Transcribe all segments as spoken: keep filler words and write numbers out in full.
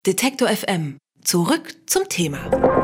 Detektor F M. Zurück zum Thema.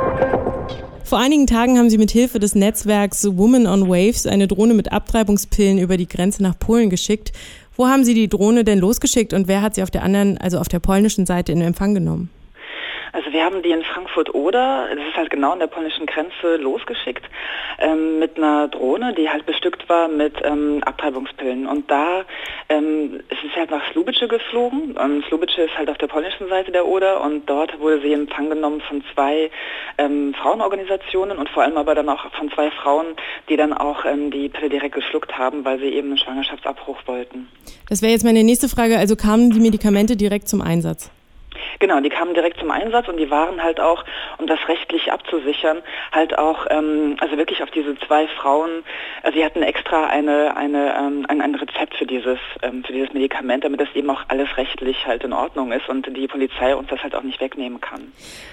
Vor einigen Tagen haben sie mit Hilfe des Netzwerks Women on Waves eine Drohne mit Abtreibungspillen über die Grenze nach Polen geschickt. Wo haben Sie die Drohne denn losgeschickt und wer hat sie auf der anderen, also auf der polnischen Seite in Empfang genommen? Also wir haben die in Frankfurt-Oder, das ist halt genau an der polnischen Grenze, losgeschickt ähm, mit einer Drohne, die halt bestückt war mit ähm, Abtreibungspillen. Und da ähm, es ist halt nach Słubice geflogen. Und Słubice ist halt auf der polnischen Seite der Oder und dort wurde sie in Empfang genommen von zwei ähm, Frauenorganisationen und vor allem aber dann auch von zwei Frauen, die dann auch ähm, die Pille direkt geschluckt haben, weil sie eben einen Schwangerschaftsabbruch wollten. Das wäre jetzt meine nächste Frage. Also kamen die Medikamente direkt zum Einsatz? Genau, die kamen direkt zum Einsatz und die waren halt auch, um das rechtlich abzusichern, halt auch, ähm, also wirklich auf diese zwei Frauen, also sie hatten extra eine, eine, ähm, ein, ein Rezept für dieses, ähm, für dieses Medikament, damit das eben auch alles rechtlich halt in Ordnung ist und die Polizei uns das halt auch nicht wegnehmen kann.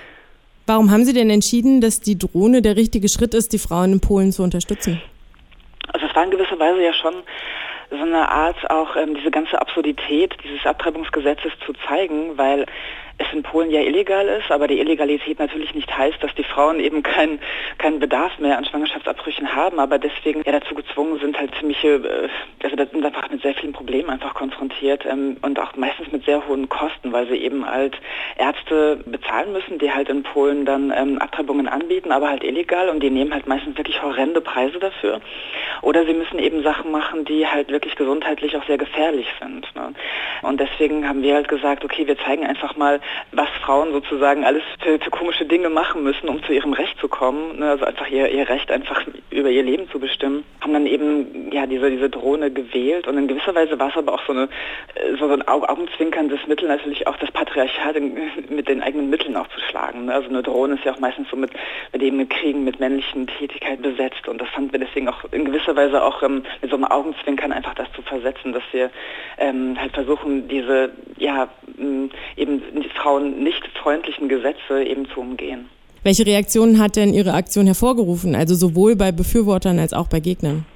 Warum haben Sie denn entschieden, dass die Drohne der richtige Schritt ist, die Frauen in Polen zu unterstützen? Also es war in gewisser Weise ja schon so eine Art, auch ähm, diese ganze Absurdität dieses Abtreibungsgesetzes zu zeigen, weil es in Polen ja illegal ist, aber die Illegalität natürlich nicht heißt, dass die Frauen eben keinen keinen Bedarf mehr an Schwangerschaftsabbrüchen haben, aber deswegen ja dazu gezwungen sind, halt ziemliche, äh, also da sind einfach mit sehr vielen Problemen einfach konfrontiert ähm, und auch meistens mit sehr hohen Kosten, weil sie eben halt Ärzte bezahlen müssen, die halt in Polen dann ähm, Abtreibungen anbieten, aber halt illegal und die nehmen halt meistens wirklich horrende Preise dafür. Oder sie müssen eben Sachen machen, die halt wirklich gesundheitlich auch sehr gefährlich sind. Ne? Und deswegen haben wir halt gesagt, okay, wir zeigen einfach mal, was Frauen sozusagen alles für, für komische Dinge machen müssen, um zu ihrem Recht zu kommen, ne? Also einfach ihr, ihr Recht einfach über ihr Leben zu bestimmen. Haben dann eben ja diese, diese Drohne gewählt und in gewisser Weise war es aber auch so, eine, so ein augenzwinkerndes Mittel, natürlich auch das Patriarchat mit den eigenen Mitteln auch zu schlagen. Ne? Also eine Drohne ist ja auch meistens so mit, mit eben mit Kriegen, mit männlichen Tätigkeiten besetzt und das fanden wir deswegen auch in gewisser Weise auch ähm, mit so einem Augenzwinkern einfach das zu versetzen, dass wir ähm, halt versuchen, diese ja m, eben Frauen nicht freundlichen Gesetze eben zu umgehen. Welche Reaktionen hat denn Ihre Aktion hervorgerufen, also sowohl bei Befürwortern als auch bei Gegnern?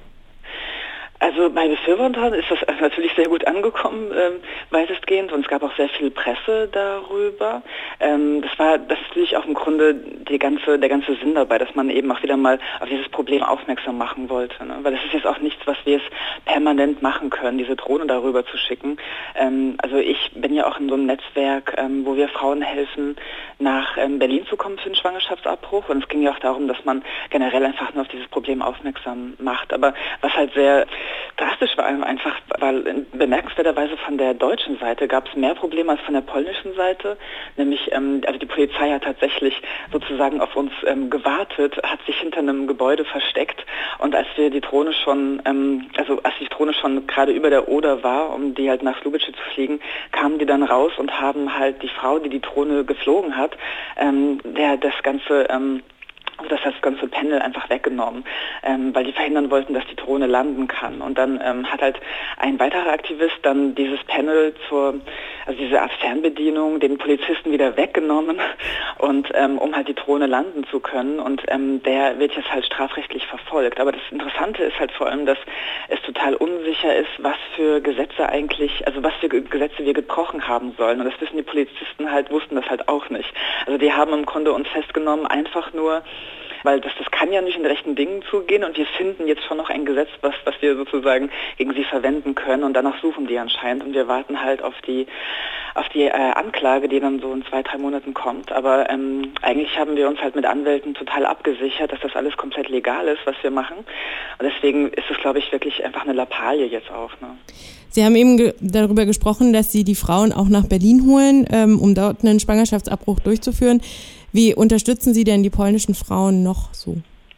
Also bei Befürwortern ist das natürlich sehr gut angekommen, ähm, weitestgehend, und es gab auch sehr viel Presse darüber. Ähm, das war das ist natürlich auch im Grunde die ganze, der ganze Sinn dabei, dass man eben auch wieder mal auf dieses Problem aufmerksam machen wollte. Ne? Weil das ist jetzt auch nichts, was wir jetzt permanent machen können, diese Drohne darüber zu schicken. Ähm, also ich bin ja auch in so einem Netzwerk, ähm, wo wir Frauen helfen, nach ähm, Berlin zu kommen für einen Schwangerschaftsabbruch. Und es ging ja auch darum, dass man generell einfach nur auf dieses Problem aufmerksam macht. Aber was halt sehr drastisch war einfach, weil bemerkenswerterweise von der deutschen Seite gab es mehr Probleme als von der polnischen Seite, nämlich ähm, also die Polizei hat tatsächlich sozusagen auf uns ähm, gewartet, hat sich hinter einem Gebäude versteckt und als wir die Drohne schon, ähm, also als die Drohne schon gerade über der Oder war, um die halt nach Słubice zu fliegen, kamen die dann raus und haben halt die Frau, die die Drohne geflogen hat, ähm, der das ganze ähm, Also das hat das ganze Panel einfach weggenommen, ähm, weil die verhindern wollten, dass die Drohne landen kann. Und dann ähm, hat halt ein weiterer Aktivist dann dieses Panel zur, also diese Art Fernbedienung den Polizisten wieder weggenommen, und ähm, um halt die Drohne landen zu können. Und ähm, der wird jetzt halt strafrechtlich verfolgt. Aber das Interessante ist halt vor allem, dass es total unsicher ist, was für Gesetze eigentlich, also was für Gesetze wir gebrochen haben sollen. Und das wissen die Polizisten halt, wussten das halt auch nicht. Also die haben im Grunde uns festgenommen, einfach nur, weil das, das kann ja nicht in rechten Dingen zugehen und wir finden jetzt schon noch ein Gesetz, was, was wir sozusagen gegen sie verwenden können, und danach suchen die anscheinend und wir warten halt auf die auf die äh, Anklage, die dann so in zwei, drei Monaten kommt. Aber ähm, eigentlich haben wir uns halt mit Anwälten total abgesichert, dass das alles komplett legal ist, was wir machen. Und deswegen ist es, glaube ich, wirklich einfach eine Lappalie jetzt auch. Ne? Sie haben eben ge- darüber gesprochen, dass Sie die Frauen auch nach Berlin holen, ähm, um dort einen Schwangerschaftsabbruch durchzuführen. Wie unterstützen Sie denn die polnischen Frauen noch so?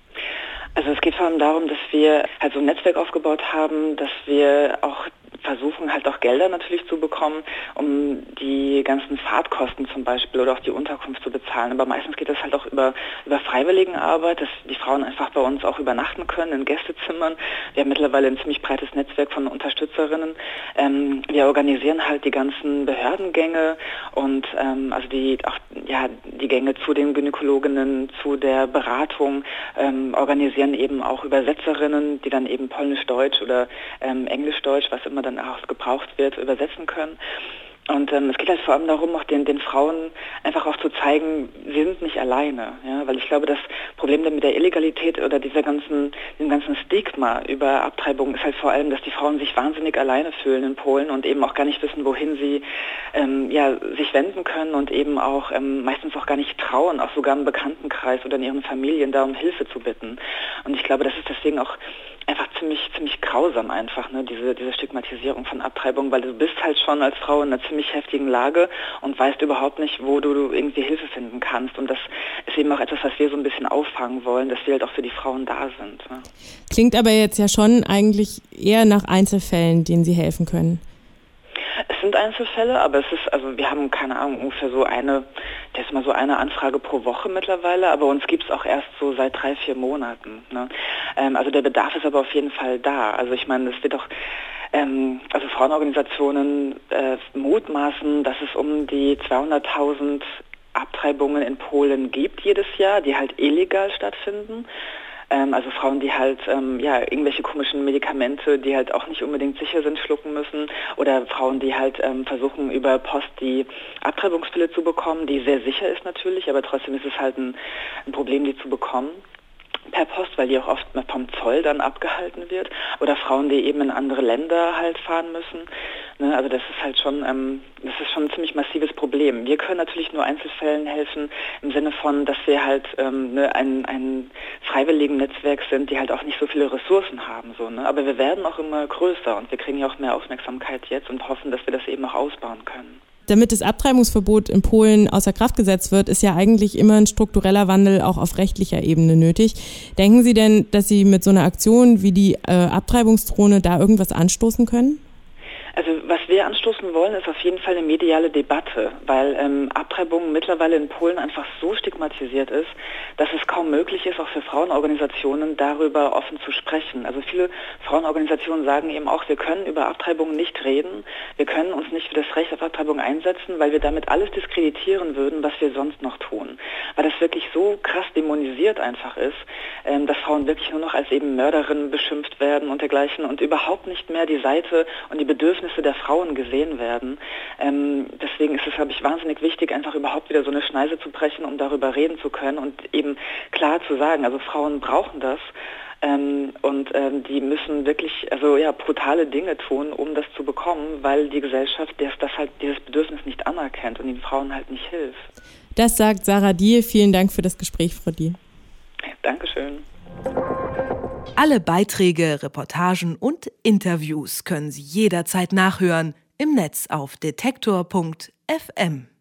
Also es geht vor allem darum, dass wir halt so ein Netzwerk aufgebaut haben, dass wir auch versuchen halt auch Gelder natürlich zu bekommen, um die ganzen Fahrtkosten zum Beispiel oder auch die Unterkunft zu bezahlen. Aber meistens geht das halt auch über, über Freiwilligenarbeit, dass die Frauen einfach bei uns auch übernachten können in Gästezimmern. Wir haben mittlerweile ein ziemlich breites Netzwerk von Unterstützerinnen. Ähm, wir organisieren halt die ganzen Behördengänge und ähm, also die auch ja die Gänge zu den Gynäkologinnen, zu der Beratung, ähm, organisieren eben auch Übersetzerinnen, die dann eben Polnisch-Deutsch oder ähm, Englisch-Deutsch, was immer dann auch gebraucht wird, übersetzen können. Und ähm, es geht halt vor allem darum, auch den, den Frauen einfach auch zu zeigen, sie sind nicht alleine. Ja? Weil ich glaube, das Problem mit der Illegalität oder dieser ganzen, dem ganzen Stigma über Abtreibung ist halt vor allem, dass die Frauen sich wahnsinnig alleine fühlen in Polen und eben auch gar nicht wissen, wohin sie ähm, ja, sich wenden können und eben auch ähm, meistens auch gar nicht trauen, auch sogar im Bekanntenkreis oder in ihren Familien da um Hilfe zu bitten. Und ich glaube, das ist deswegen auch einfach ziemlich ziemlich grausam einfach, ne, diese diese Stigmatisierung von Abtreibung, weil du bist halt schon als Frau in einer ziemlich heftigen Lage und weißt überhaupt nicht, wo du, du irgendwie Hilfe finden kannst. Und das ist eben auch etwas, was wir so ein bisschen auffangen wollen, dass wir halt auch für die Frauen da sind. Ne. Klingt aber jetzt ja schon eigentlich eher nach Einzelfällen, denen Sie helfen können. Es sind Einzelfälle, aber es ist, also wir haben, keine Ahnung, ungefähr so eine, das ist mal so eine Anfrage pro Woche mittlerweile, aber uns gibt es auch erst so seit drei, vier Monaten. Ne? Ähm, also der Bedarf ist aber auf jeden Fall da. Also ich meine, es wird auch, ähm, also Frauenorganisationen äh, mutmaßen, dass es um die zweihunderttausend Abtreibungen in Polen gibt jedes Jahr, die halt illegal stattfinden. Also Frauen, die halt ähm, ja irgendwelche komischen Medikamente, die halt auch nicht unbedingt sicher sind, schlucken müssen, oder Frauen, die halt ähm, versuchen über Post die Abtreibungspille zu bekommen, die sehr sicher ist natürlich, aber trotzdem ist es halt ein, ein Problem, die zu bekommen per Post, weil die auch oft vom Zoll dann abgehalten wird, oder Frauen, die eben in andere Länder halt fahren müssen. Ne, also das ist halt schon, ähm, das ist schon ein ziemlich massives Problem. Wir können natürlich nur Einzelfällen helfen, im Sinne von, dass wir halt ähm, ne, ein, ein freiwilligen Netzwerk sind, die halt auch nicht so viele Ressourcen haben. So, ne? Aber wir werden auch immer größer und wir kriegen ja auch mehr Aufmerksamkeit jetzt und hoffen, dass wir das eben auch ausbauen können. Damit das Abtreibungsverbot in Polen außer Kraft gesetzt wird, ist ja eigentlich immer ein struktureller Wandel auch auf rechtlicher Ebene nötig. Denken Sie denn, dass Sie mit so einer Aktion wie die äh, Abtreibungsdrohne da irgendwas anstoßen können? Also was wir anstoßen wollen, ist auf jeden Fall eine mediale Debatte, weil ähm, Abtreibung mittlerweile in Polen einfach so stigmatisiert ist, dass es kaum möglich ist, auch für Frauenorganisationen darüber offen zu sprechen. Also viele Frauenorganisationen sagen eben auch, wir können über Abtreibung nicht reden, wir können uns nicht für das Recht auf Abtreibung einsetzen, weil wir damit alles diskreditieren würden, was wir sonst noch tun. Weil das wirklich so krass dämonisiert einfach ist, ähm, dass Frauen wirklich nur noch als eben Mörderinnen beschimpft werden und dergleichen und überhaupt nicht mehr die Seite und die Bedürfnisse der Frauen gesehen werden. Ähm, deswegen ist es, glaube ich, wahnsinnig wichtig, einfach überhaupt wieder so eine Schneise zu brechen, um darüber reden zu können und eben klar zu sagen, also Frauen brauchen das ähm, und ähm, die müssen wirklich, also ja, brutale Dinge tun, um das zu bekommen, weil die Gesellschaft das, das halt dieses Bedürfnis nicht anerkennt und den Frauen halt nicht hilft. Das sagt Sarah Diehl. Vielen Dank für das Gespräch, Frau Diehl. Dankeschön. Alle Beiträge, Reportagen und Interviews können Sie jederzeit nachhören im Netz auf detektor punkt f m.